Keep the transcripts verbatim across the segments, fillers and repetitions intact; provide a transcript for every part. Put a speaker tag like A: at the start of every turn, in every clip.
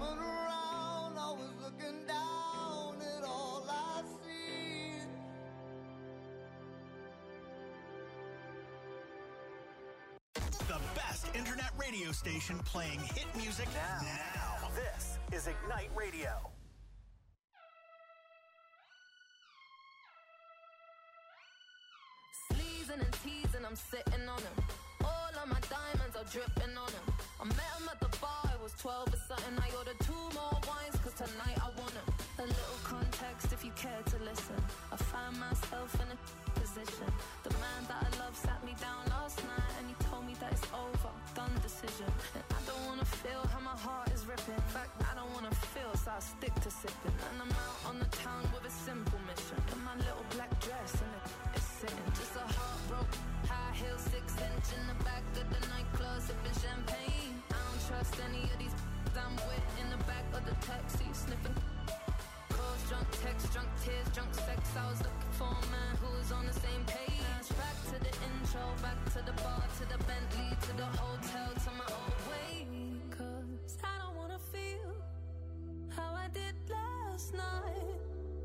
A: coming around, always looking down at all I see.
B: The best internet radio station playing hit music now. now. This is Ignite Radio.
C: Sleezing and teasing, I'm sitting on them. All of my diamonds are dripping on them. I met him at the bar, I was twelve or something. I ordered two more wines, cause tonight I want him. A little context if you care to listen. I found myself in a position. The man that I love sat me down last night and he told me that it's over, done decision. And I don't wanna feel how my heart is ripping. In fact, I don't wanna feel, so I stick to sipping. And I'm out on the town with a simple mission. In my little black dress and it's sitting. Just a heartbroken, high heel, six inch in the back of the nightclub, sipping champagne. I don't trust any of these I'm with in the back of the taxi, sniffing. Calls, drunk texts, drunk tears, drunk sex. I was looking for a man who was on the same page. Back to the intro, back to the bar, to the Bentley, to the hotel, to my old way. Cause I don't wanna feel how I did last night.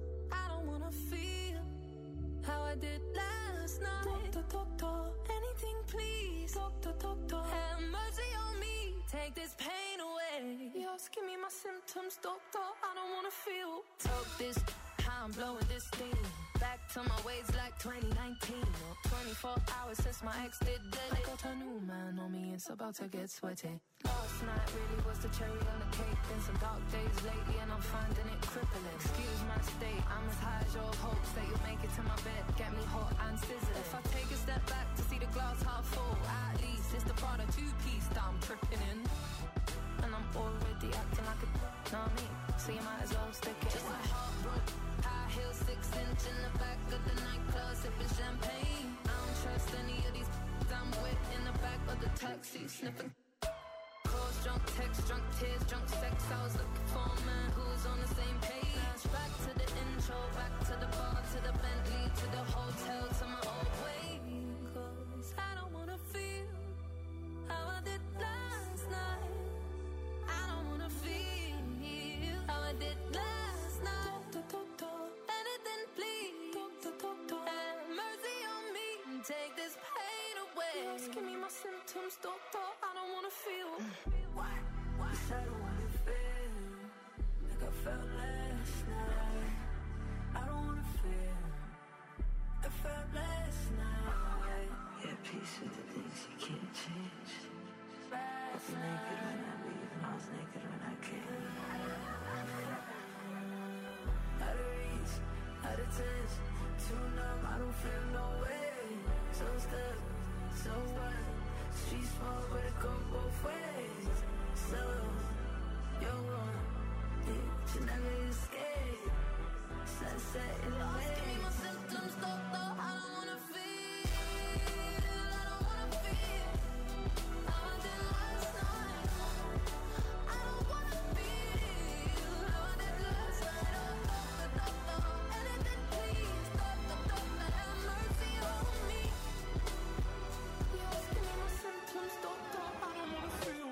C: I don't wanna feel how I did last night. Doctor, doctor, anything please. Doctor, doctor, have mercy on me. Take this pain away. You're asking me my symptoms, doctor. I don't wanna feel. Talk this, how I'm blowing this steam. Back to my ways like twenty nineteen. twenty-four hours since my ex did dead. I got a new man on me, it's about to get sweaty. Last night really was the cherry on the cake. Been some dark days lately and I'm finding it crippling. Excuse my state, I'm as high as your hopes that you'll make it to my bed. Get me hot and sizzling. If I take a step back to see the glass half full, at least it's the Prada two-piece that I'm tripping in. And I'm already acting like a know what I mean? So you might as well stick it. Just a heartbroken, high heel, six inch in the back of the nightclub, sipping champagne. I don't trust any of these I'm with in the back of the taxi, sniffing. Calls, drunk texts, drunk tears, drunk sex. I was looking for a man who was on the same page. Back to the intro, back to the bar, to the Bentley, to the hotel, to my old way. Cause I don't wanna feel how I did last night. I don't wanna feel how I did last night. Doctor, doctor, anything please. Doctor, doctor, have mercy on me and take this pain away. You're asking me my symptoms, doctor. I don't wanna feel.
D: Why? Why? I don't wanna feel like I felt last night. I don't wanna feel like I felt last night. Yeah, peace with the things you can't change. I was naked when I leave, and I was naked when I came. Out of reach, out of touch, too numb, I don't feel no way. So stuck, so what? Street small, but it go both ways. So, you're wrong, yeah, you never escape. Sunset in the way.
C: Give me my symptoms, doctor. I don't wanna feel. I don't wanna feel how I did last night. I don't wanna feel how I did last night. Oh, doctor, doctor, anything please. Doctor, doctor, have mercy on me. You're asking me my symptoms, doctor. I don't wanna feel.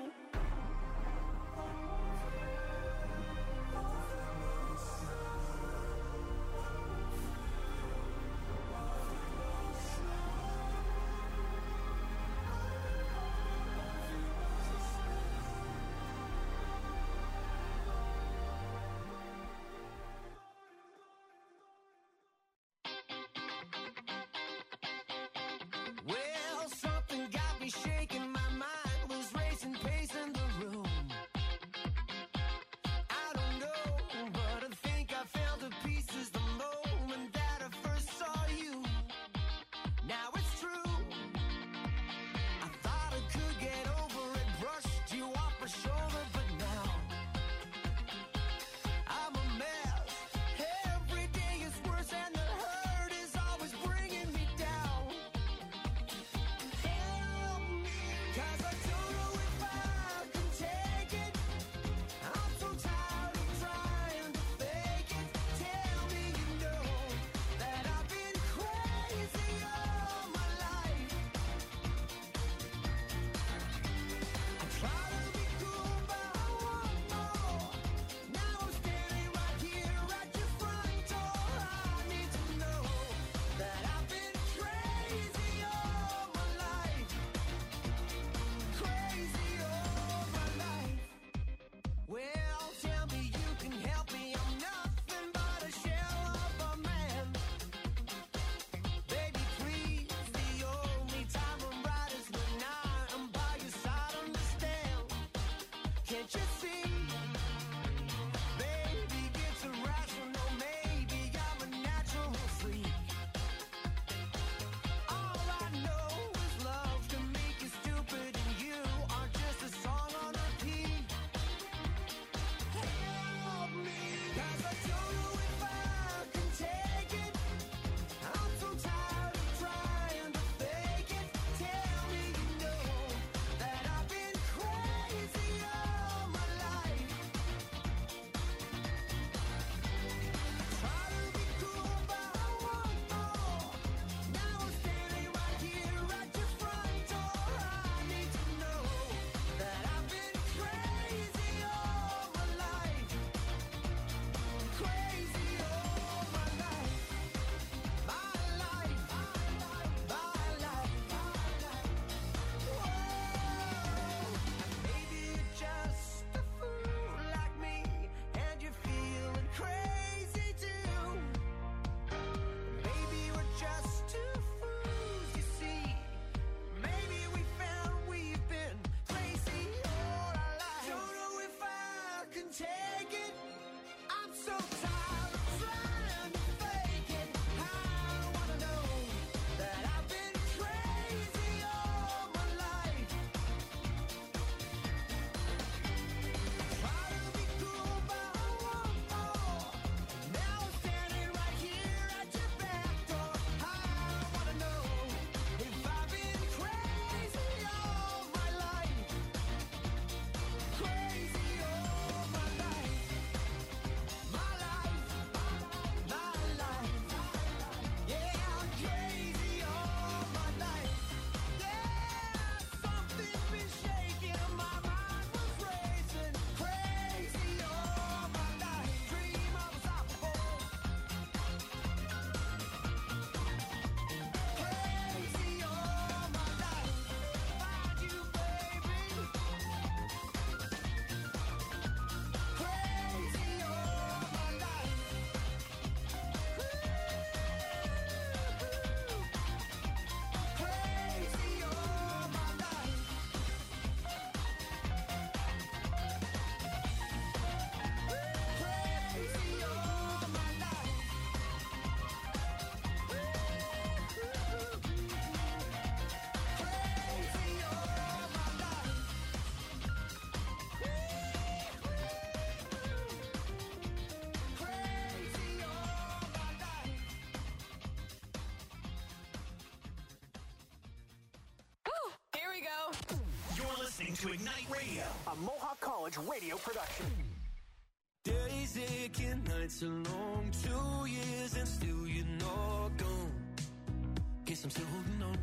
B: listening to Ignite Radio, a Mohawk College radio production.
E: Days aching, nights are long, two years and still you're not gone. Guess I'm still holding on.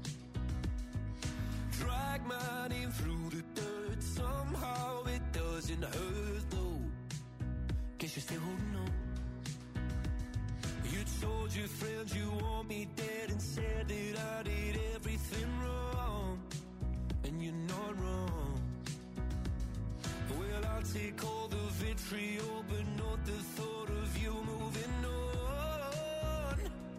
E: Drag my name through the dirt, somehow it doesn't hurt though. Guess you're still holding on. You told your friends you want me dead and said that I did everything wrong. And you're not wrong. Well, I'll take all the vitriol, but not the thought of you moving on.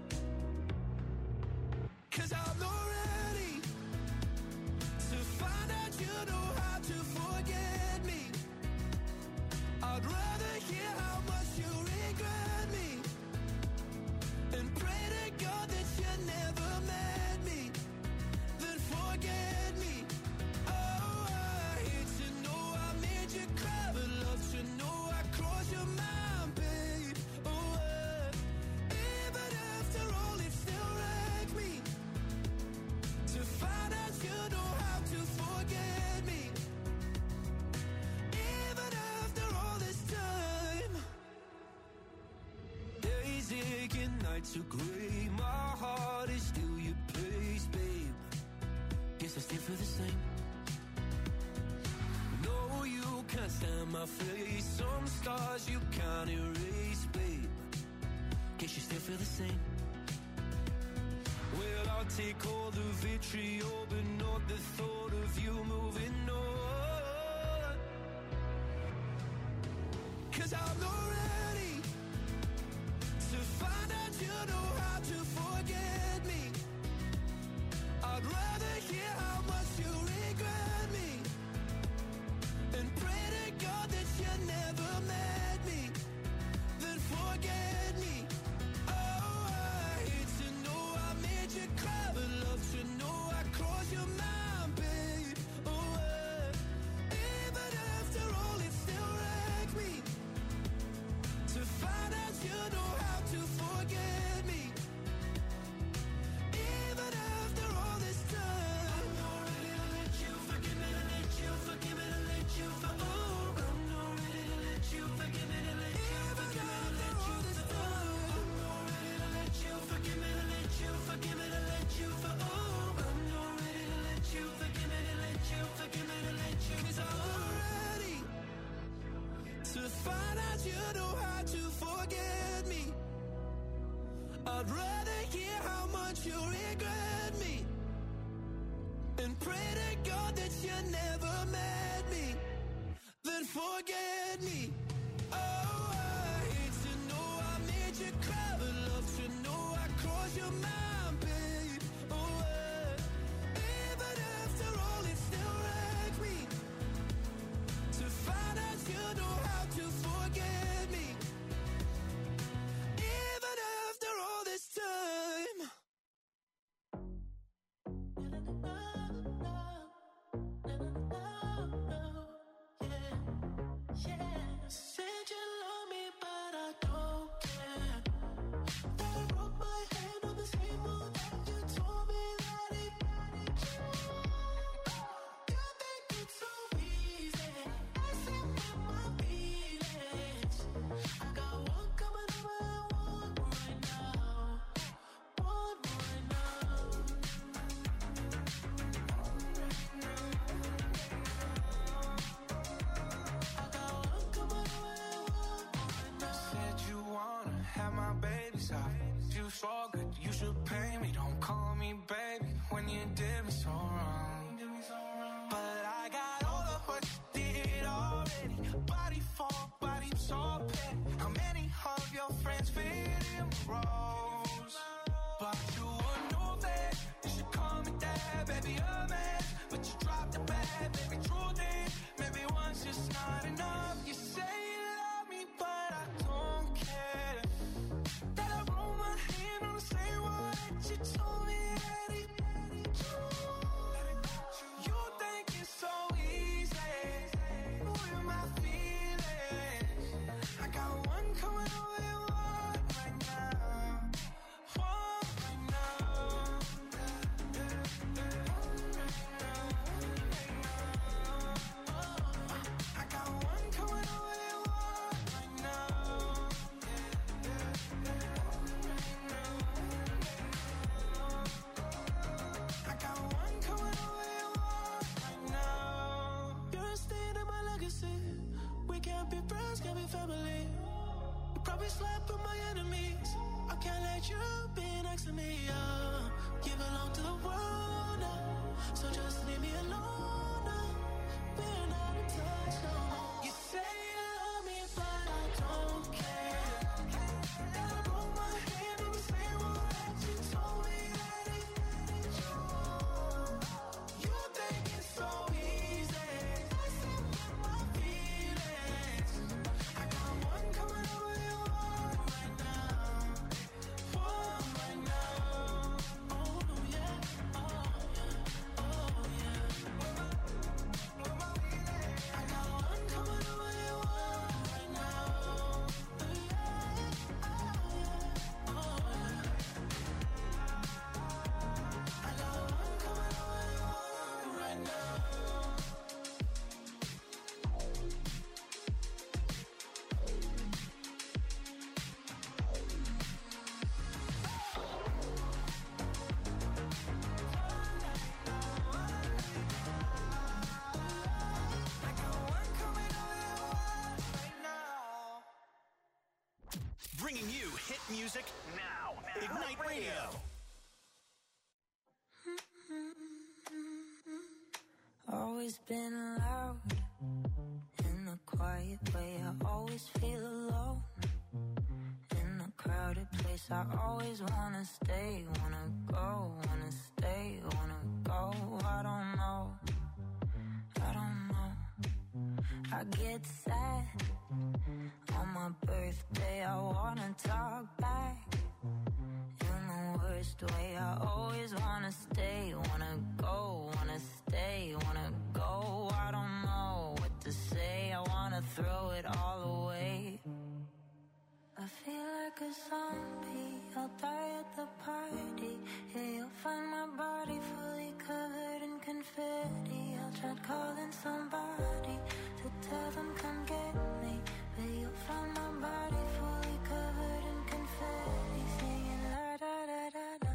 E: 'Cause I'm not ready to find out you know how to forget me. I'd rather hear how much you regret me and pray to God that you never met me, then forget me. Oh, I hate to know I made you cry, but love to know I crossed your mind, babe. Oh, uh, even after all, it still wrecks me to find out you know how to forget me. Even after all this time, days aching, nights are gray. My heart is still your place, babe. Guess I still feel the same. No, you can't stand my face. Some scars you can't erase, babe. Guess you still feel the same. Well, I'll take all the vitriol, but not the thought of you moving on. 'Cause I'm not ready to find out you know how to forget me. I'd rather hear how much you regret me and pray to God that you never met me, then forget me. Oh, I hate to know I made you cry, but love to know I crossed your mind, babe. Oh, uh, even after all, it still wrecks me to find out you know how to forget me. Even after all this time, I'm not ready to let you forgive me, to let you forgive me, to let you for oh, I'm not ready to let you forgive me, to let you forgive me, to let you for oh, I'm not ready to let you forgive me, to let you forgive me, to let you for oh, I'm not ready to let you forgive me, to let you forgive me, to let you 'cause I'm not ready to find out you know how to forget me. I'd rather hear how much you regret me and pray to God that you never met me, then forget me. Oh, I hate to know I made you cry, but love to know I crossed your mind, babe. Oh, uh, even after all, it still wrecks me to find out you know how to forget me. Even after all this time. Said you love me, but I don't care. That I broke my hand on the table, and you told me that it you think it's so easy. I sit with my feelings. I got one coming over and one right now. One right now. I got one coming over and one right now.
F: Said you wanna have my baby's off. You so good, you should pay me. Don't call me baby when you did me so wrong. But I got all of what you did already. Body for body, I'm so petty. How many of your friends fit in the roles? But you would know that you should call me dad, baby, a man. But you dropped the bag, baby, truth is, maybe once just not enough. You say you love me, but I don't care. That I roll my hand on the
B: bringing you hit music now. Ignite Radio.
D: Always been loud in a quiet way. I always feel alone in a crowded place. I always wanna stay, wanna go, wanna stay, wanna go. I don't know, I don't know. I get sad on my birthday. I wanna talk back in the worst way. I always wanna stay, wanna go, wanna stay, wanna go. I don't know what to say. I wanna throw it all away. I feel like a zombie. I'll die at the party. Yeah, you'll find my body fully covered in confetti. I'll try calling somebody to tell them come get me, but you'll find my body fully covered in confetti, singing la da da da da.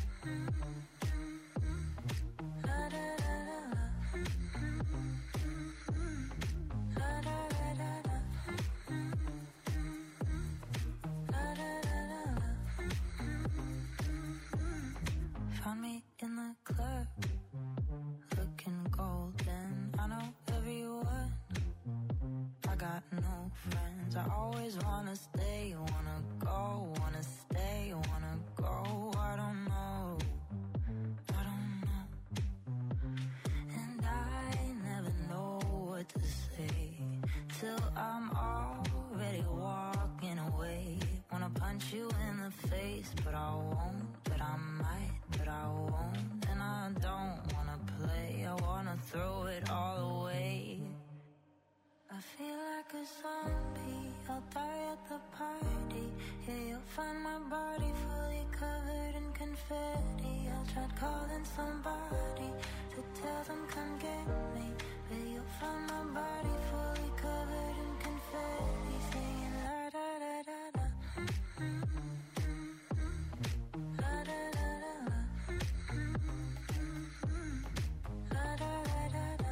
D: La da da da da. La da da da da. La da da da da. Found me in the club, looking golden. I know everyone, I got no friends. I always wanna stay, wanna go, wanna stay, wanna go. I don't know, I don't know. And I never know what to say till I'm already walking away. Wanna punch you in the face, but I won't, but I might, but I won't. And I don't wanna play, I wanna throw it all away. I feel like a zombie. I'll die at the party. Yeah, you'll find my body fully covered in confetti. I tried calling somebody to tell them come get me, but you'll find my body fully covered in confetti, singing la da da da da. La da da da da. La da da da da.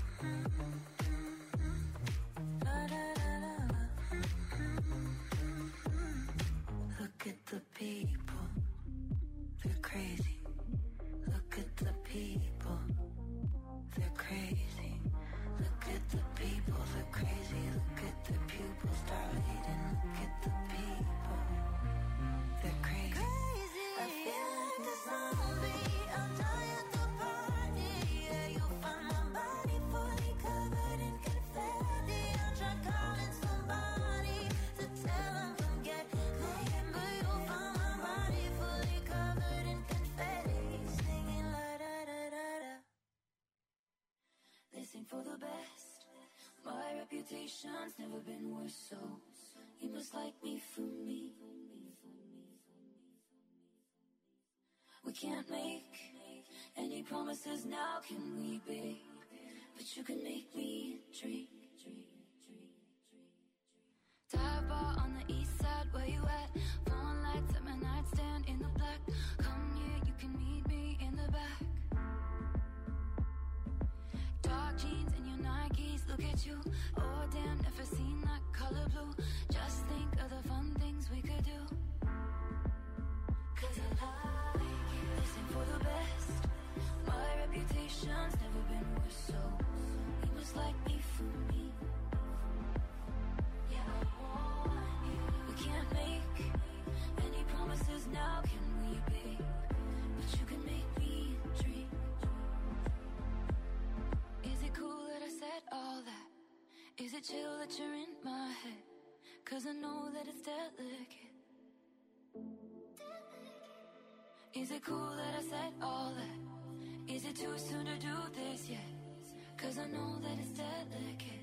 D: Look at the people, they're crazy. Look at the people, they're crazy. Look at the people, they're crazy. Look at the pupils dilating. Look at the people, they're crazy. I feel like a zombie. I'll die at the party. Yeah, you'll find my body fully covered in confetti. I'll try calling somebody to tell them come get me, but you'll find my body fully covered in confetti, singing la da da da da. They sing for the best. My reputation's never been worse, so you must like me for me. We can't make any promises now, can we, babe? But you can make me drink.
C: Dive bar on the east side, where you at? Phone lights at my nightstand in the black. Come here, you can meet me in the back. Dark jeans and your Nikes, look at you. Oh damn, never seen that color blue. Just think of the fun things we could do. Cause I like it. Listen for the best. My reputation's never been worse, so you must like me for me. Yeah, I want you. We can't make any promises now, can we, babe? But you can make me dream. Is it cool that I said all that? Is it chill that you're in my head? Cause I know that it's delicate. Is it cool that I said all that? Is it too soon to do this yet? Cause I know that it's delicate.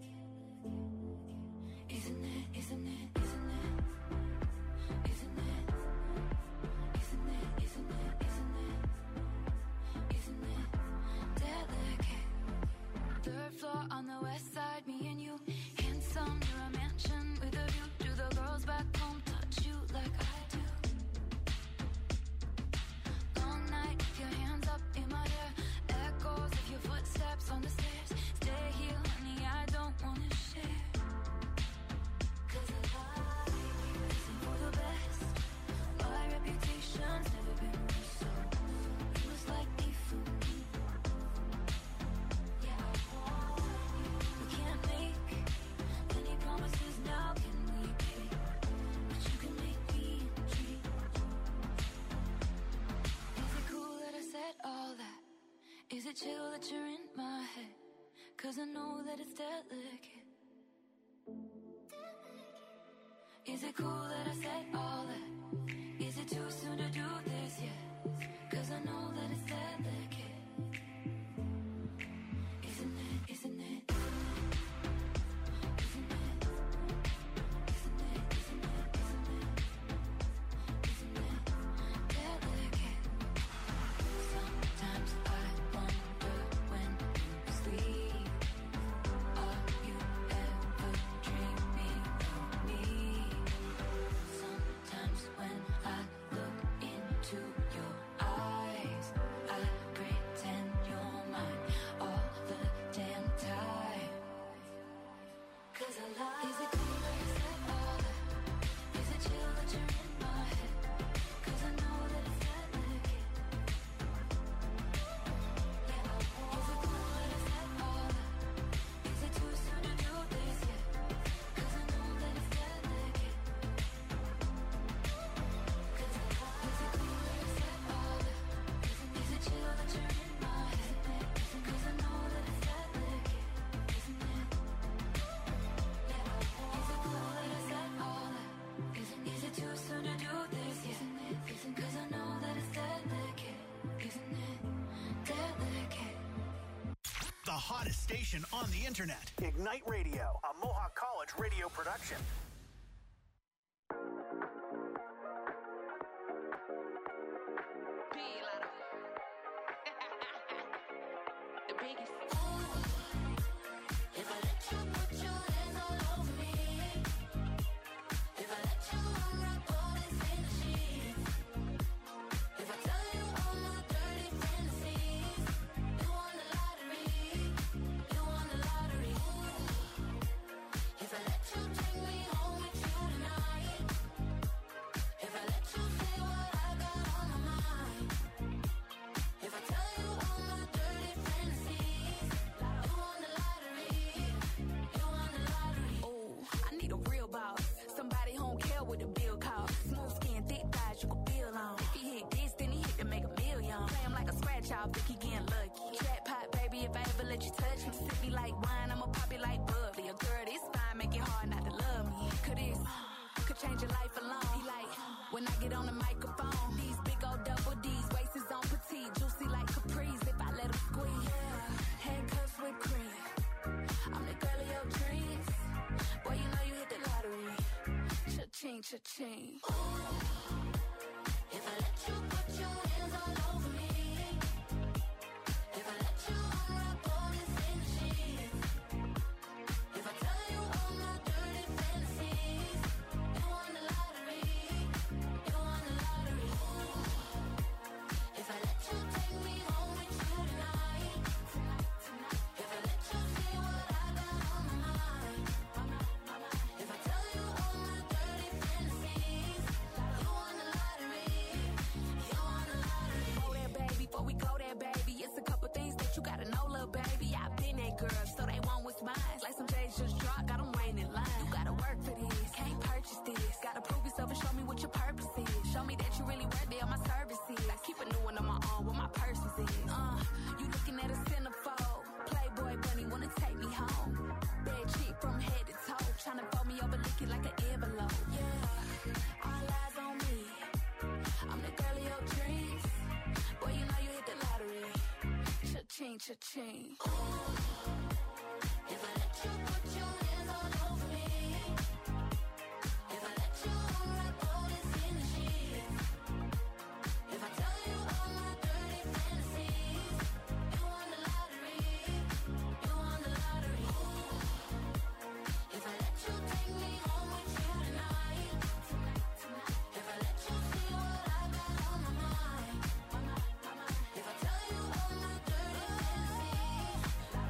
C: Isn't it, isn't it, isn't it? Isn't it? Isn't it, isn't it, isn't it? Isn't it delicate? Third floor on the west side, me and you. Handsome, near a mansion with a view. Do the girls back home touch you like I do? Long night, your hands up in my hair. Echoes of your footsteps on the stairs. Stay here, honey, I don't wanna share. Cause I
D: Is it chill that you're in my head? Cause I know that it's delicate. Is it cool that I said all that? Is it too soon to do this yet? Cause I know that it's delicate. Isn't it, isn't it?
B: The hottest station on the internet. Ignite Radio, a Mohawk College radio production.
D: Cha-ching.
E: If I let you put your hands all over me, if I let you unwrap all this in the sheets, if I tell you all my dirty fantasies, you won the lottery, you won the lottery. If I let you take me home with you tonight, if I let you see what I got on my mind, if I tell you all my dirty fantasies, you won the lottery, you won the lottery.
D: Go there, baby, before we go there, baby. It's a couple things that you gotta know, little baby. I've been that girl, so they want what's mine. Like some J's just dropped, got them waiting in line. You gotta work for this, can't purchase this. Gotta prove yourself and show me what your purpose is. Show me that you really worth it on my services. I keep a new one on my own, what my purpose is. Uh, you looking at a centerfold. Playboy bunny wanna take me home. Bad chick from head to toe, tryna fold me over, lick it like an envelope. Yeah, all eyes on me. I'm the girl of your dreams. Boy, you know you hit the lottery. Cha-ching, cha-ching.
E: If I let you put your hands all over me, if I let you unwrap all this in the sheets, if I tell you all my dirty fantasies, you won the lottery, you won the lottery. If I let you take me home with you tonight, if I let you see what I got on my mind, if I tell you all my dirty fantasies,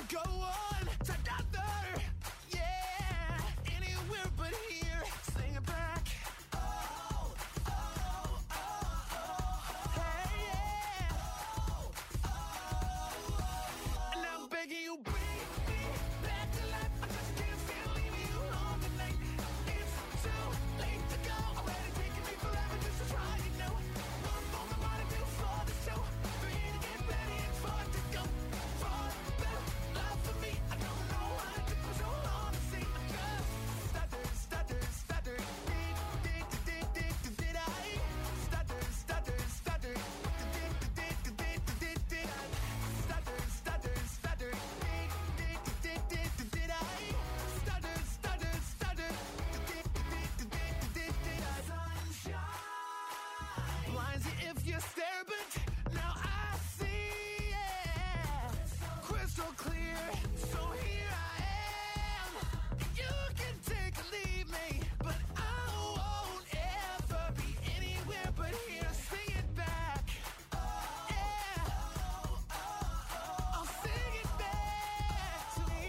E: go on together. Yeah, anywhere but here. Sing it back. Oh, oh, oh, oh. Hey, yeah. Oh, oh, oh. And I'm begging you, bring me back to life. I just can't stand leaving you alone tonight. It's too late to go. Already taking me forever just to try, you know. One moment, what I do for the show. For you to get ready and for it to go. For better love for me. I don't know why it took me so long to see. I just stutter, stutter, stutter. Dig, dig, dig, dig, dig, did I? Stutter, stutter, stutter. Dig, dig, dig, dig, dig, did I? Stutter, stutter, stutter. Dig, dig, dig, dig, dig, did I? Stutter, stutter, stutter. Dig, dig, dig, dig, dig, did I? Sunshine blinds you if you stare, but now I see, yeah, crystal clear. So here I am. You can take or leave me, but I won't ever be anywhere but here. Sing it back. Yeah. I'll sing it back to me,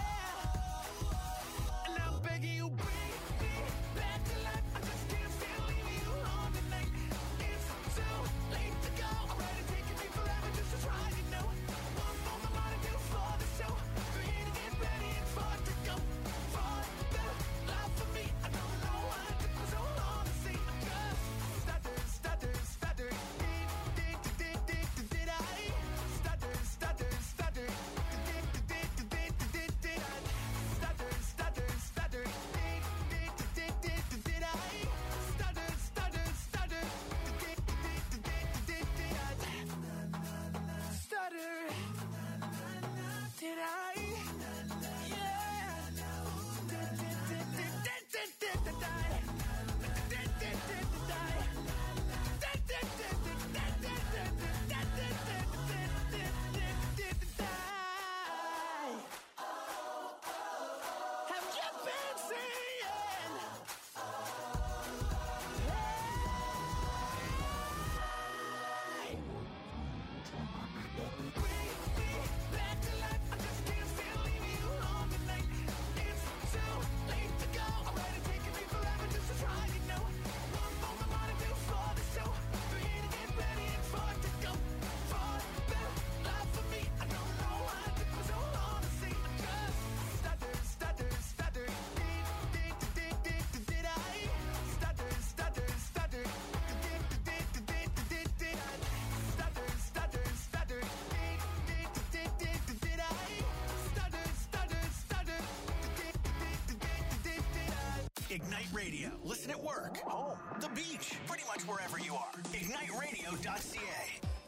E: yeah. And I'm begging you, bring me back to life. I just can't stand leaving you alone tonight. It's too late to go. Already taking me forever just to try, you know. One moment, what I do for the show. For you to get ready and for it to go. For better love for me. I don't know why it took me so long to see. I just stutter, stutter, stutter. Dig, dig, dig, dig, dig, did I? Stutter, stutter, stutter. Dig, dig, dig, dig, dig, did I? Stutter, stutter, stutter. Dig, dig, dig, dig, dig, did I? Stutter, stutter, stutter. Dig, dig, dig, dig, did I? Stutter. Did I? Yeah. Did, did, did, did, did, did, did, did I? Did, did, did, did I? Did, did, did, did, did, did, did, did, did, did, did, did, did I? Have you been seeing? Bring me back to life. I just can't stand leaving you alone tonight. It's too late to go. Already taking me forever just to try, you know. One moment, what I do for the show. For you to get ready and for it to go. For better love for me. I don't know why it took me so long to see. I just stutter, stutter, stutter. Dig, dig, dig, dig, dig, did I? Stutter, stutter, stutter. Dig, dig, dig, dig, dig, did I? Stutter, stutter, stutter. Dig, dig, dig, dig, dig, did I? Stutter, stutter, stutter. Dig, dig, dig, dig, did I?
B: Ignite Radio. Listen at work, home, the beach, pretty much wherever you are. ignite radio dot c a.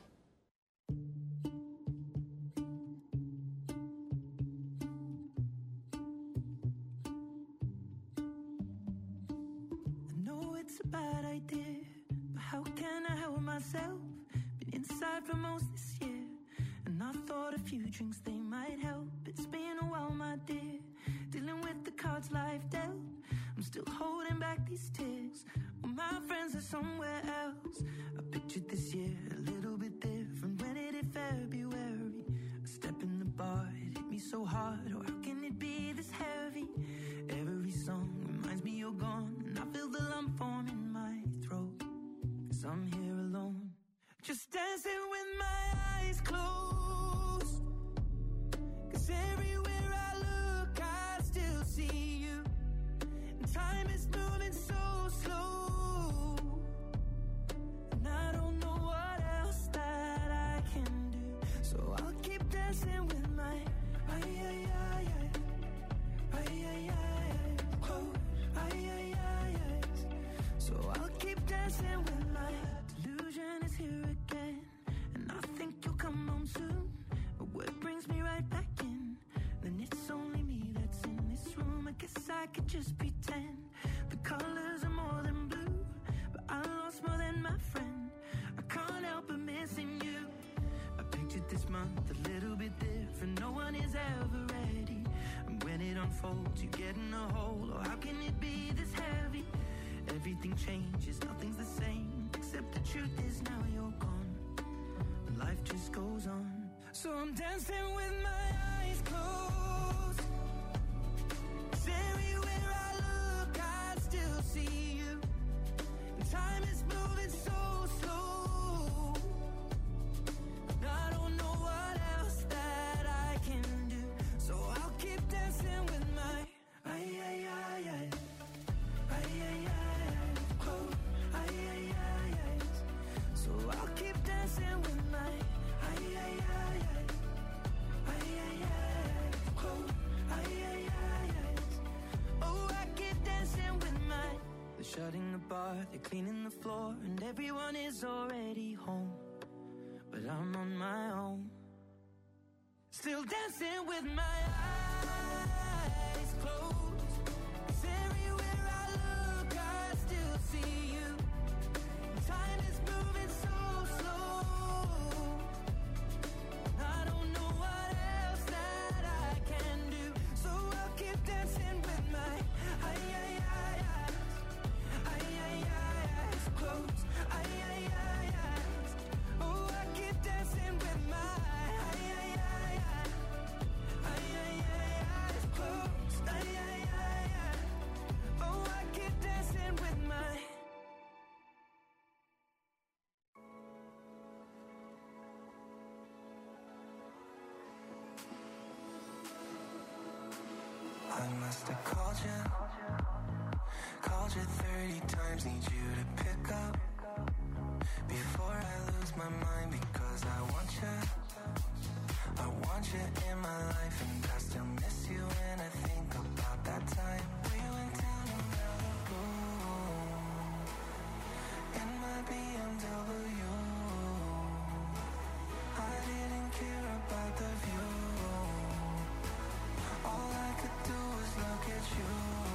D: I know it's a bad idea, but how can I help myself? Been inside for most this year, and I thought a few drinks they might help. It's been a while, my dear, dealing with the cards life dealt. I'm still holding back these tears. Well, my friends are somewhere else. I pictured this year a little bit different. When it hit February, a step in the bar, it hit me so hard. Oh, how can it be this heavy? Every song reminds me you're gone, and I feel the lump form in my throat. Cause I'm here alone, just dancing with my eyes closed. Cause everywhere I look, I still see you. And time is moving so slow, and I don't know what else that I can do. So I'll keep dancing with my ay ay ay ay ay ay ay close ay ay ay ay. So I'll keep dancing with my delusion is here again, and I think you'll come home soon. But what brings me right back in? Then it's only me that's in this room. I guess I could just pretend the colors are more than blue, but I lost more than my friend. I can't help but missing you. I pictured this month a little bit different. No one is ever ready, and when it unfolds, you get in a hole. Oh, how can it be this heavy? Everything changes, nothing's the same, except the truth is now you're gone, and life just goes on.
E: So I'm dancing with my eyes closed. 'Cause everywhere I look, I still see you. And time is moving so slow. And I don't know what else that I can do. So I'll keep dancing with my ay ay ay ay ay ay ay close ay ay ay ay. So I'll keep dancing with my ay ay ay ay ay ay ay close ay ay ay ay. Oh, I keep dancing with my. They're shutting the bar, they're cleaning the floor, and everyone is already home. But I'm on my own, still dancing with my eyes closed. 'Cause everywhere I look, I still see you. Time is moving so slow. I don't know what else that I can do. So I'll keep dancing with my ay ay ay eyes, ay ay ay eyes closed, ay ay ay eyes. Oh, I keep dancing with my ay ay ay ay ay ay ay eyes closed, ay ay ay ay. Oh, I keep dancing with my.
F: I must have called you, called you thirty times, need you to pick up before I lose my mind, because I want you, I want you in my life, and I still miss you when I think about that time we went down to Malibu in my B M W. I didn't care about the view. All I could do was look at you.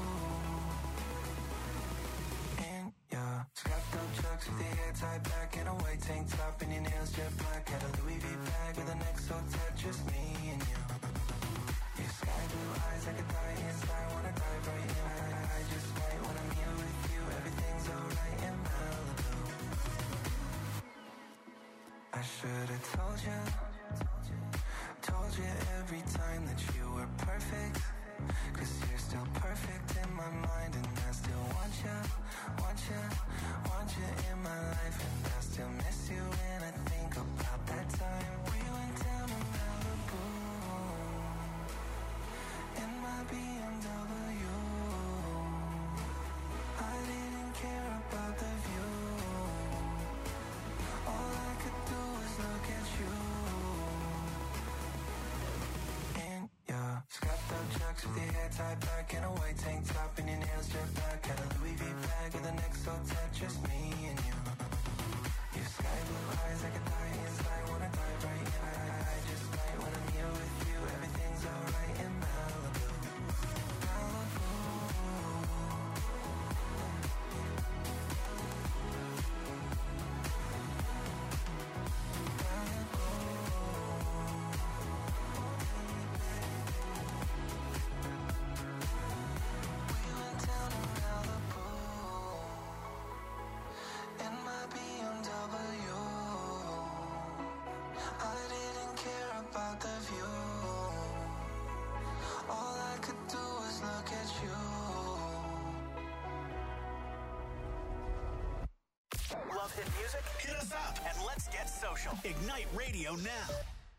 F: In your strapped up chucks with your hair tied back and a white tank top and your nails jet black. Had a Louis V bag with an X O tat, just me and you. Your sky blue eyes, I could die inside, wanna dive right in. I, I just might when I'm here with you, everything's alright in Malibu. I should've told you, told you every time that you were perfect. 'Cause you're still perfect in my mind, and I still want you, want you, want you in my life, and I still miss you when I think about that time we went down to Malibu in my B M W. I didn't care about the view. All I could do was look at you. In your strapped up chucks with your hair tied back and a white tank top and your nails jet black. Had a Louis V bag with an X O tat, just me and you. Your sky blue eyes, I could die inside, wanna dive right in. I, I just might when I'm here with you, everything's alright in Malibu. Malibu. We went down to Malibu in my B M W. I didn't care about the view. All I could do was look at you.
B: Love hit music? Hit us up and let's get social. Ignite Radio now.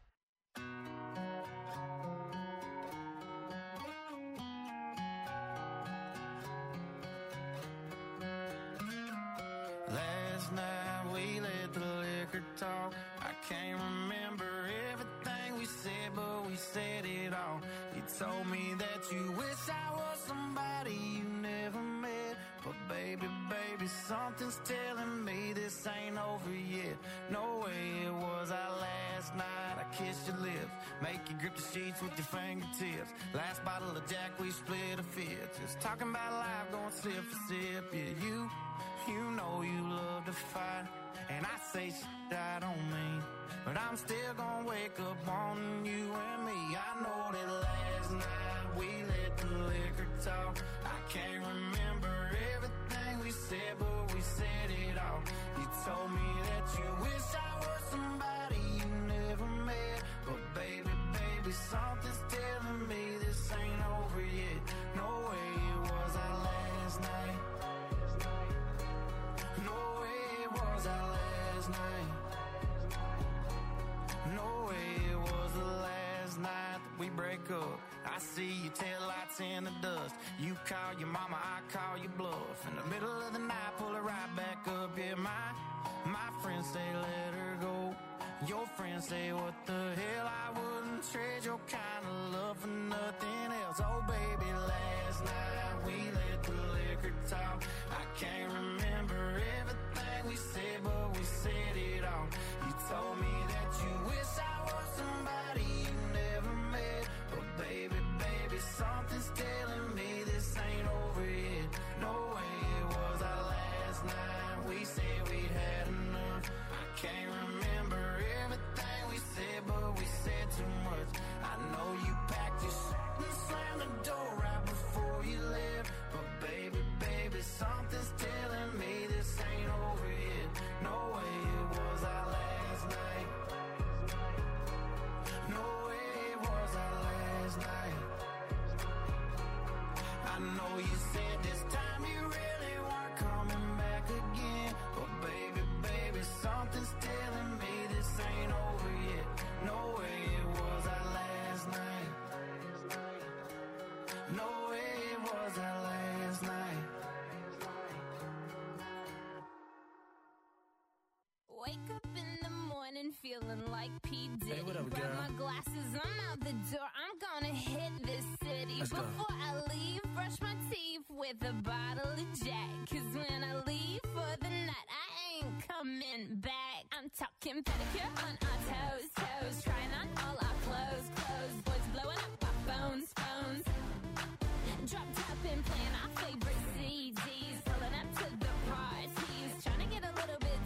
F: Last night we let the liquor talk. I can't remember everything we said, but we said it all. You told me that you wish I was somebody you never met. But baby, baby, something's telling me this ain't over yet. No way it was our last night. I kissed your lips, make you grip the sheets with your fingertips. Last bottle of Jack, we split a fifth. Just talking about life, going sip for sip. Yeah, you, you know you love to fight, and I say shit I don't mean, but I'm still gonna wake up wanting you and me. I know that last night we let the liquor talk. I can't remember everything we said, but we said it all. You told me that you wish I was somebody you never met, but baby, something's telling me this ain't over yet. No way it was our last night. No way it was our last night. No way it was the last night that we break up. I see your taillights in the dust. You call your mama, I call your bluff. In the middle of the night, pull it right back up. Yeah, my, my friends say let her go. Your friends say what the hell, I wouldn't trade your kind of love for nothing else. Oh baby, last night we let the liquor talk. I can't remember everything we said, but we said it all. You told me that you wish I was somebody you never met. But baby, baby, something's telling me this ain't over yet. No way it was our last night. We said we'd had enough. I can't remember everything we said, but we said too much. I know you packed your shit and slammed the door right before you left. But baby, baby, something's telling me this ain't over yet. No way it was our last night. No way it was our last night. I know you said this time you really weren't coming back again. But baby, baby, something's telling me this ain't over yet. No way it was our last night. No way it was our last night.
C: Wake up in the morning feeling like P. Diddy.
G: Hey, what up,
C: Grab
G: girl?
C: my glasses, I'm out the door. I'm gonna hit this city.
G: Let's go.
C: Before I leave, brush my teeth with a bottle of Jack. Cause when I leave for the night, I ain't coming back. I'm talking pedicure on our toes, toes. Trying on all our clothes, clothes. Boys blowing up our phones, phones. Drop top and playing our favorite C Ds. Pulling up to the parties. Trying to get a little bit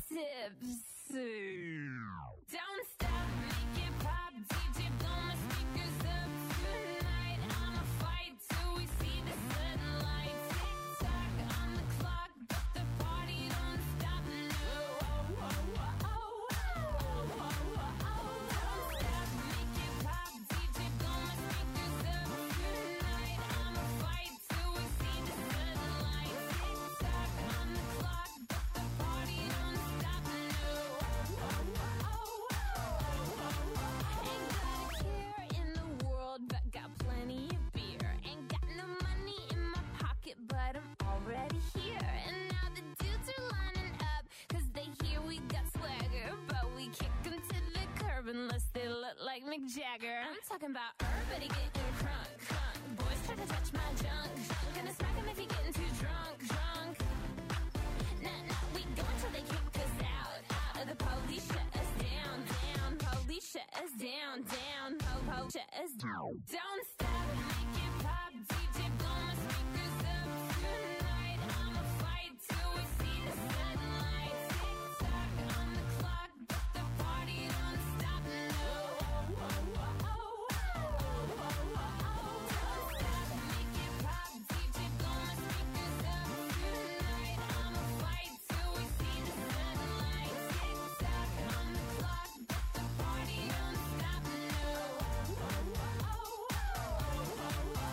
C: tipsy. Don't stop, make it pop. D J blow my speakers up tonight. I'ma fight till we see the sunlight. Tick tock on the clock, but the party don't stop. No, oh, oh, oh, oh, oh, oh, oh, oh. Don't stop, make it pop. D J blow my speakers up tonight. I'ma fight till we see the sunlight. Tick tock on the clock, but the party don't stop. No, oh, oh, oh, oh, oh, oh. Ain't got a care in the world, but got plenty of beer. Ain't got no money in my pocket, but I'm already here. And now the dudes are lining up, cause they hear we got swagger. But we kick 'em to the curb unless they look like Mick Jagger. I'm talking about everybody getting crunk, crunk. Boys try to touch my junk, junk. Gonna smack 'em if you're getting too drunk, drunk. Nah, nah, we go until they kick us out, out. The police shut us down, down. Police shut us down, down. Po, po, shut us down. Don't stop, make it pop. D J blow my speakers up tonight. I'ma fight till we see the sunlight. Tick tock on the clock, but the party don't stop. No, oh, oh, oh, oh, oh, oh, oh, oh. Don't stop, make it pop. D J blow my speakers up tonight. I'ma fight till we see the sunlight. Tick tock on the clock, but the party don't stop. No, oh, oh, oh, oh, oh, oh, oh.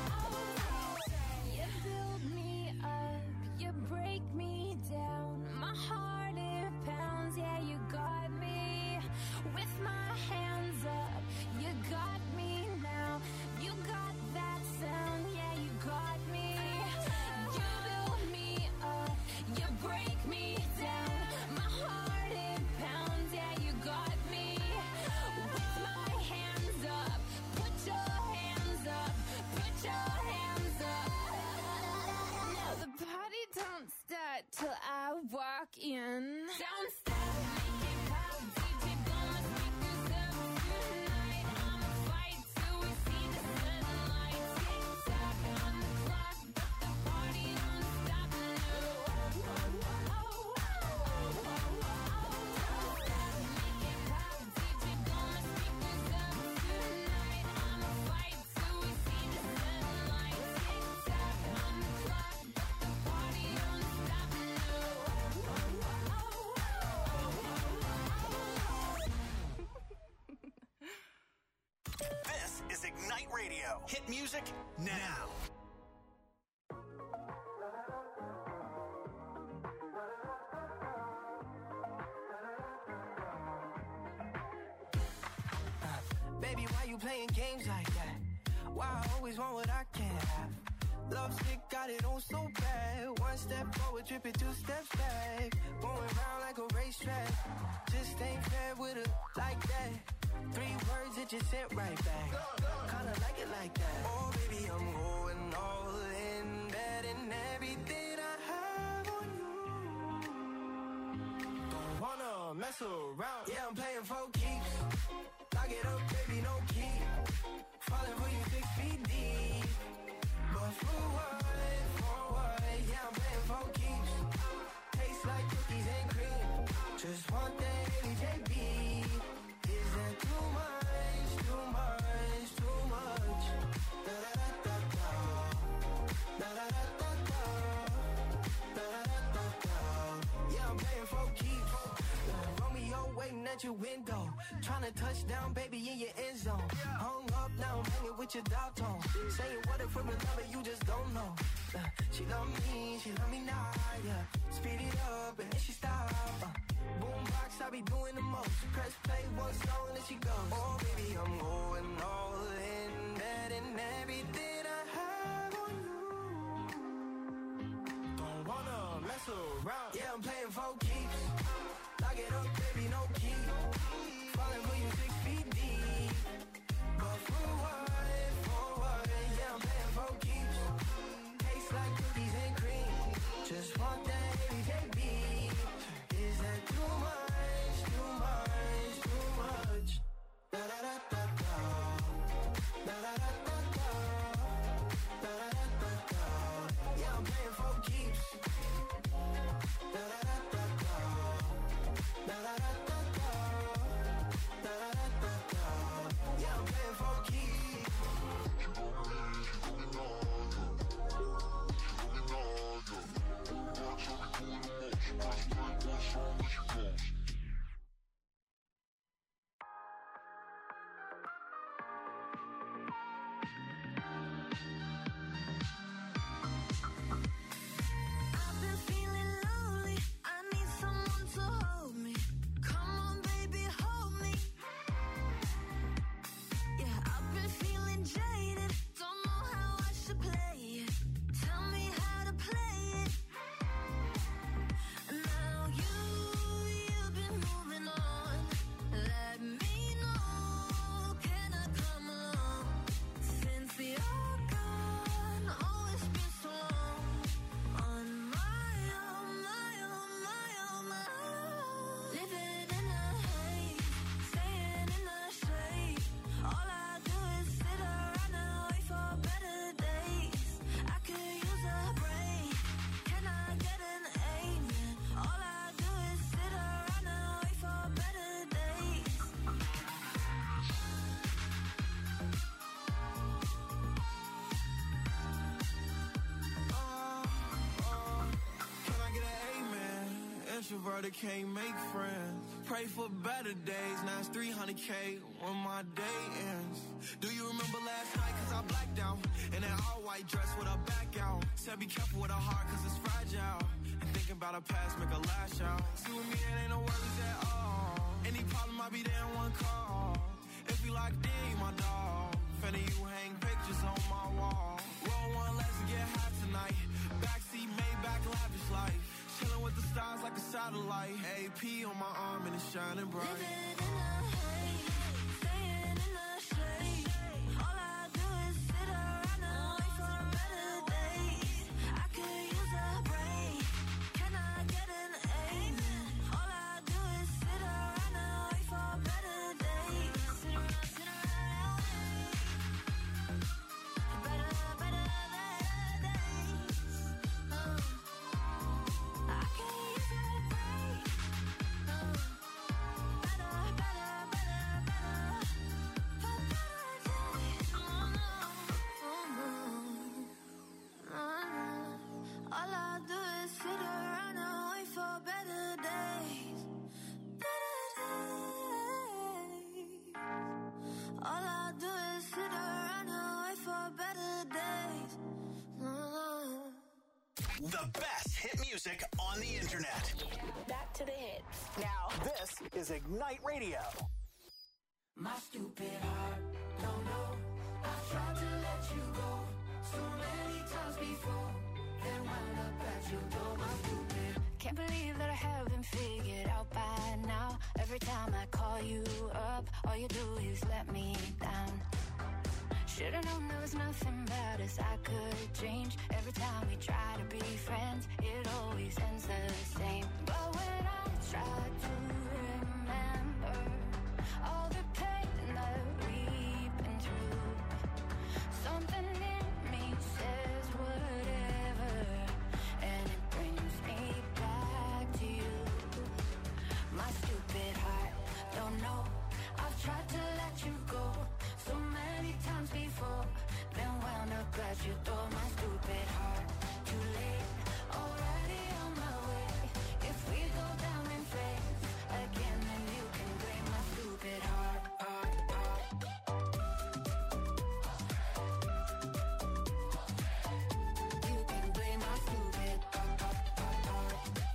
B: Radio. Hit music now.
G: Baby, why you playing games like that? Why I always want what I can't have? Love stick got it on so bad. One step forward, tripping two steps back. Going round like a racetrack. Just ain't fair with her like that. Three words that you sent right back. Kinda like it like that. Oh, baby, I'm going all in. Betting everything I have on you. Don't wanna mess around. Yeah, I'm playing for keeps. Lock it up, baby, no key. Falling for you six feet deep. But for what, for what? Yeah, I'm playing for keeps. Tastes like cookies and cream. Just want that Haley J B. Is that too much, too much, too much? Da da da da da. Da da da da da. Da da da da da. Yeah, I'm playing for keeps. Romeo waiting at your window. Tryna touch down, baby, in your end zone. Hung up, now I'm hanging with your dial tone. Saying what if we're in love and you just don't know. Uh, she love me, she love me now, yeah. Speed it up and then she stop. Uh, boombox, I be doing the most. Press play, one song and she goes. Oh, baby, I'm going all in. Betting everything I have on you. Don't wanna mess around. Yeah, I'm playing for keeps. Lock it up, baby, no key. Falling for you six feet deep. But for what, for what? Yeah, I'm playing for keeps. Tastes like cookies and cream. Just want that Haley J B. Is that too much, too much, too much? Da da da da da. Da da da da da. Da da da da da. Yeah, I'm playing for keeps. Da da da da da. Da da da da da. Da da da da da. Yeah, I'm playing for keeps.
C: I've been feeling lonely. I need someone to hold me. Come on, baby, hold me. Yeah, I've been feeling jaded. Don't know how I should play it. Tell me how to play it. Now you, you've been moving on. Let me know. Can I come along? Since you're gone, oh, it's been so long. On my own, my own, my own, my own. Living in a haze, staying in the shade. All I do is sit around and wait for better days. I could use a break. Can I get an amen? All I do is sit around and wait for better days.
G: Can I get an amen? Introverted can't make friends. Pray for better days. Now it's three hundred K when my day ends. Do you remember last night? Cause I blacked out. In an all white dress with a back out. Said be careful with a heart cause it's fragile. And thinking about a past make a lash out. See with me it ain't no worries at all. Any problem I'll be there in one call. If we locked in, you my dog. Finna you hang pictures on my wall. Roll one, let's get high tonight. Backseat, Maybach, lavish life. Chilling with the stars like a satellite. A P on my arm and it's shining bright.
C: Living in a haze, staying in the shade. All I do is sit around and wait for better days. I could use a break. Can I get an amen? All I do is sit around and wait for better days. Sit around, sit around, better, better days. Uh, I could use a break. Uh, better,
B: The best hit music on the internet.
H: Back to the hits.
B: Now, this is Ignite Radio.
G: My stupid heart, don't know. I've tried to let you go so many times before. Then wound up at your door, my stupid.
I: Can't believe that I haven't figured out by now. Every time I call you up, all you do is let me down. Should've known there was nothing about us I could change. Every time we try to be friends, it always ends the same. But when I try to remember all the pain that we've been through, something in me says whatever, and it brings me back to you. My stupid heart, don't know. I've tried to let you go so many times before, then wound up at your door. My stupid heart, too late, already on my way. If we go down in flames again, then you can blame my stupid heart, heart, heart. You can blame my stupid heart, heart, heart, heart.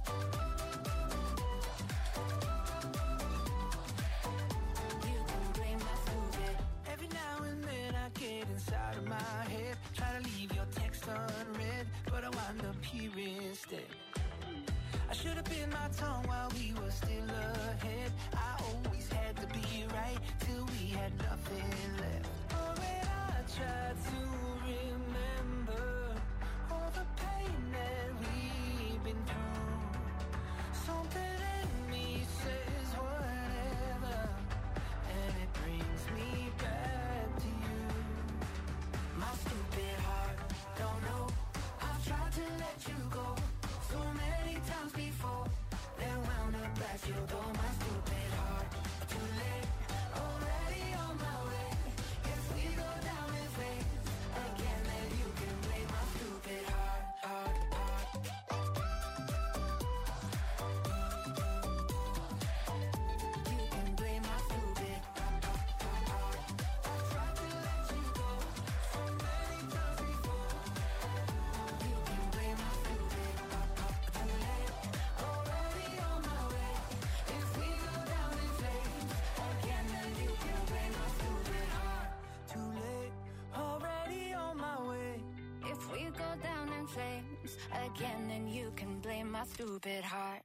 I: You can blame my stupid.
G: Every now and then I get inside of my head, try to leave your text unread, but I wind up here instead. I should have bit my tongue while we were still ahead. I always had to be right till we had nothing left. Oh, when I tried to remember all the pain that we've been through, something in me says whatever, and it brings me back to you. My stupid heart, don't know. I've tried to let you go so many times before, then wound up at your door. My stupid heart, too late, already on my way. If we go down in flames again, then you can blame my stupid heart, heart, heart. You can blame my stupid heart, heart, heart. I tried to let you go so many times before. You can blame my stupid heart, heart. Too late, already on my way. If we go down in flames again, then you can blame my stupid heart. Too late, already on my way.
I: If we go down in flames again, then you can blame my stupid heart.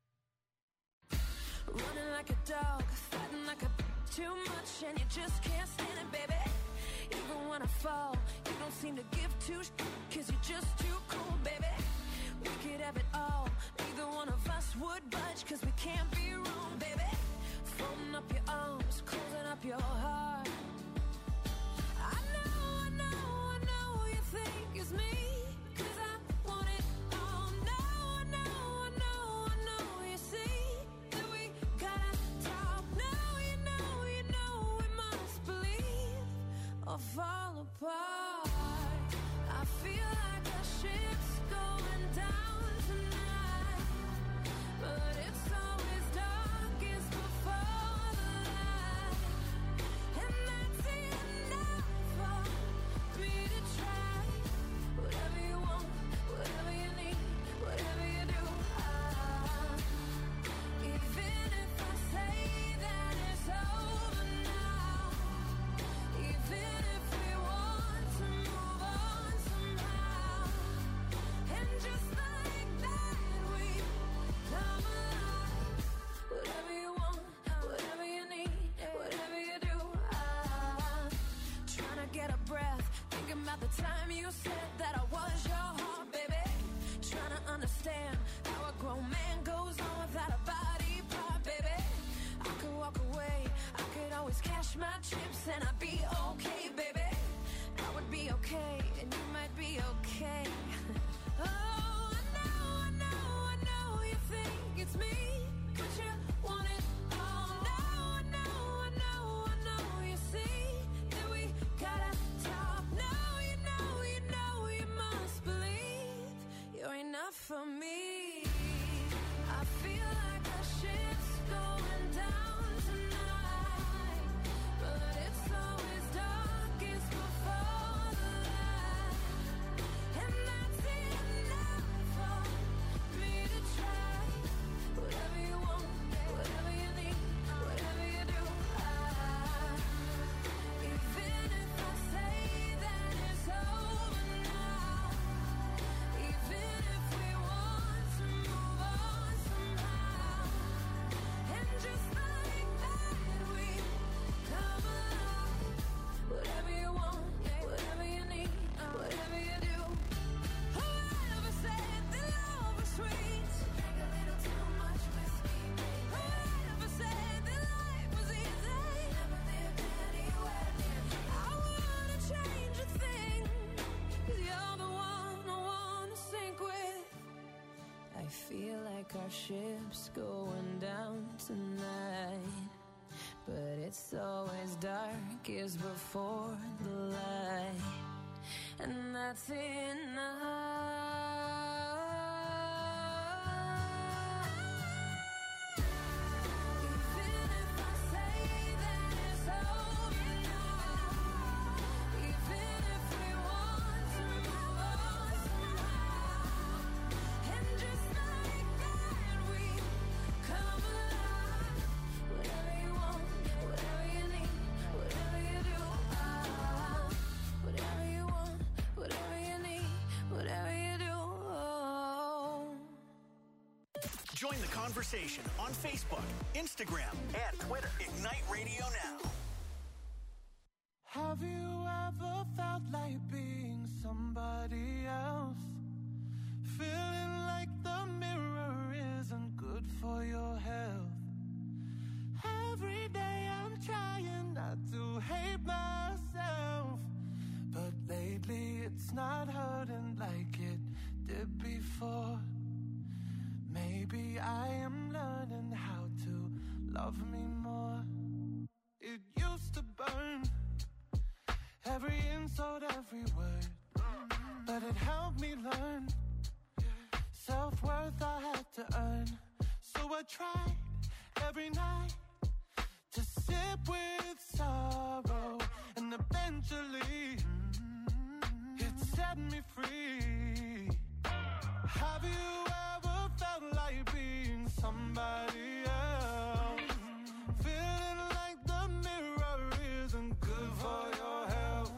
H: Running like a dog, fighting like a too much, and you just can't stand it, baby. Even when I fall, you don't seem to give two sh- cause you're just too cool, baby. We could have it all, neither one of us would budge, cause we can't be wrong, baby. Folding up your arms, closing up your heart. I know, I know, I know you think it's me, cause I want it all. No, I know, I know, I know you see that we gotta talk. No, you know, you know we must believe or fall apart. I feel like the ship's going down tonight, but it's always darkest before the light, and that's enough for me to try. Whatever you want, whatever you need, whatever you do, I, even if I say that it's over now, even if we want to move on somehow, and just like that we come alive. Whatever you want, whatever you need, whatever you do, I'm trying to get a breath, thinking about the time you said that I was your heart, baby. Trying to understand how a grown man goes on without a body part, baby. I could walk away, I could always cash my chips, and I'd be okay, baby. I would be okay, and you might be okay. Oh, I know, I know, I know you think it's me, but you want it all. No, I know, I know, I know you see that we gotta talk. No, you know, you know, you must believe you're enough for me. I feel like the ship's going down tonight, but it's always darkest before the light, and that's enough for dark is before the light, and that's enough. Even if I say that it's over now, even if we want to move on somehow, and just like that we come alive. Whatever you want, whatever you need, whatever you do, ah, whatever you want, whatever you need, whatever you do. Oh.
B: Join the conversation on Facebook, Instagram, and Twitter. Ignite Radio Now.
G: Have you ever felt like being somebody else? Feeling like the mirror isn't good for your health. Every day I'm trying not to hate myself, but lately it's not hurting like it did before. Maybe I am learning how to love me more. It used to burn, every insult, every word, but it helped me learn self-worth I had to earn. So I tried every night to sip with sorrow, and eventually it set me free. Have you ever felt like being somebody else? Feeling like the mirror isn't good for your health.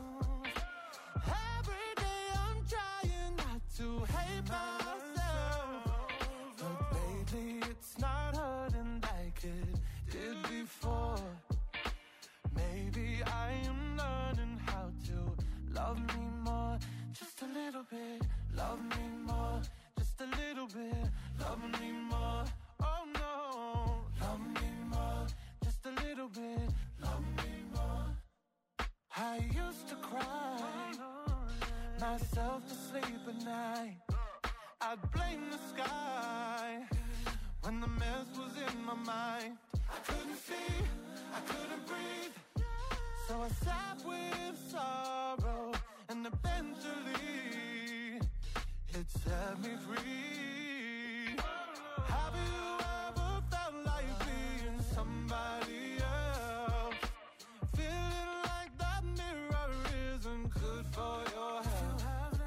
G: Every day I'm trying not to hate myself, but lately it's not hurting like it did before. Maybe I am learning how to love me more, just a little bit. Love me more, just a little bit. Love me more, oh no. Love me more, just a little bit. Love me more. I used to cry myself to sleep at night. I'd blame the sky when the mess was in my mind. I couldn't see, I couldn't breathe, so I sat with sorrow, and eventually it set me free. Have you ever felt like being somebody else? Feeling like that mirror isn't good for your health.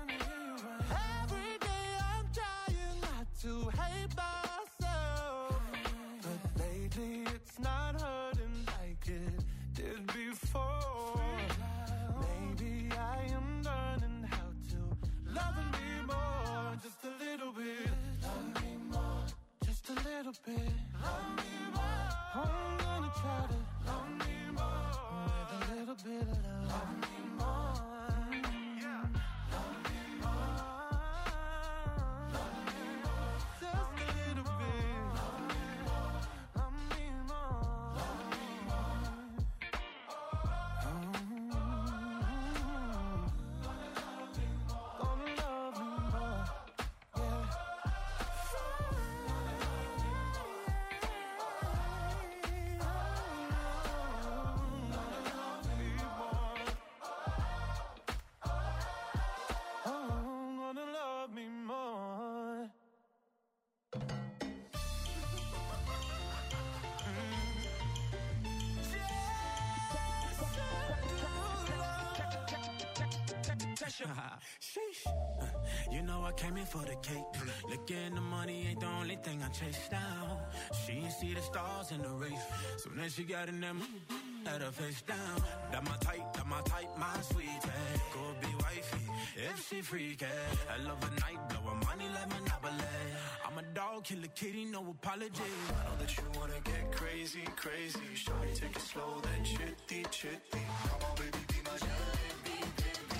G: Every day I'm trying not to hate myself, but lately it's not hurting like it did before. Maybe I am learning how to love me more, just a little bit. Love me more, just a little bit. Love me more. I'm gonna try to love me more with a little bit of love. Love me more. Yeah. Love me more. Love me more. Just a little bit. Love me more. Love me more. Love me more. Mm-hmm. Gonna love me more. Gonna love me more. Yeah. Oh, gonna love me more.
F: Sheesh. Uh, You know I came in for the cake. Looking the money ain't the only thing I chase down. She ain't see the stars in the race. So then she got in them, had her face down. That my type, that my type, my sweetie. Go be wifey, if she freaky. I love a night, blow her money like Monopoly. I'm a dog, kill a kitty, no apology.
J: I know that you wanna get crazy, crazy. Shorty, take it slow, then chitty, chitty. Come on, baby, be my jalebi, baby.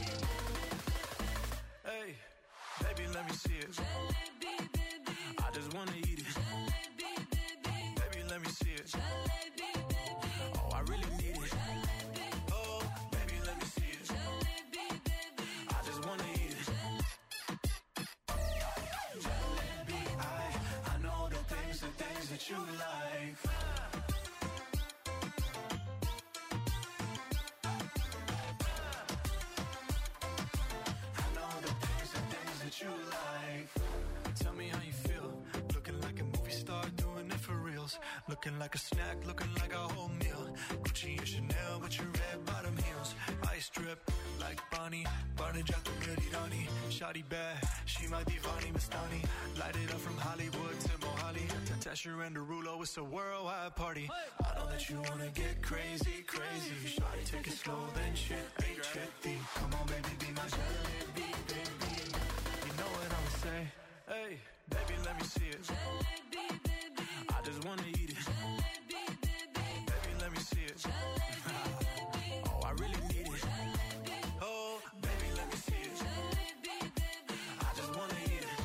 J: Hey, baby, let me see it.
H: Jalebi, baby.
F: I just wanna eat it.
H: Jalebi, baby.
J: Baby, let me see it.
H: Jalebi, baby.
F: Oh, I really need it.
H: Jalebi,
J: Oh, baby, let me see it.
H: jalebi, baby.
F: I just wanna eat it.
J: Jalebi, I, I know the things, the things that you like. Looking like a snack, looking like a whole meal. Gucci and Chanel with your red bottom heels. Ice drip like Bonnie, Barney Jato Rani. Shawty bad, she my divani Mastani. Light it up from Hollywood to Mohali. Tesher and Derulo, it's a worldwide party. I know that you wanna get crazy, crazy. Shawty, take it slow, then shit, hey, chitty. Come on, baby, be my jalebi, baby. You know what I'ma say? Hey, baby, let me see it. I just wanna eat it. Baby, let me see it. Oh, I really need it. Oh, baby, let me see it. I just wanna eat it.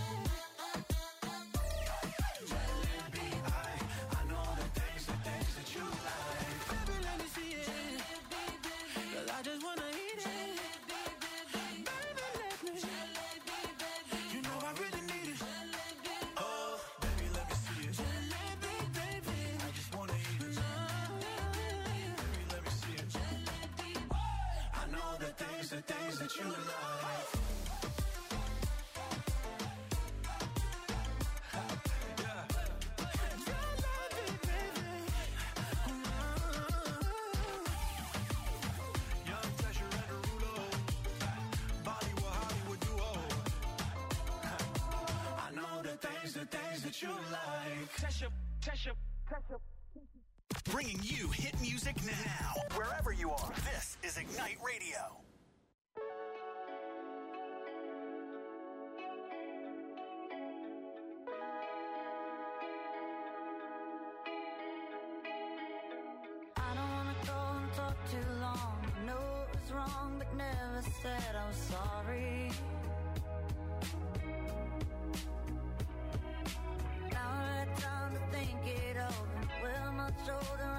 J: Jalebi, I, I know the things, the things that you like. Baby, let me see it. 'Cause I just wanna eat it. Baby, let me. You know I really need it. Oh, baby, let me see it. Jalebi, baby. I just wanna eat it. Baby, let me see it. I know the things, the things that you like. Yeah. Jalebi, baby. Young Tesher and Derulo. Bollywood, Hollywood duo. I know the things, the things that you like. Tesher, Tesher, Tesher.
B: Bringing you hit music now. Wherever you are, this is Ignite Radio.
D: I don't wanna go and talk too long. I know it was wrong, but never said I was sorry. Now I had time to think it over. Well, much older,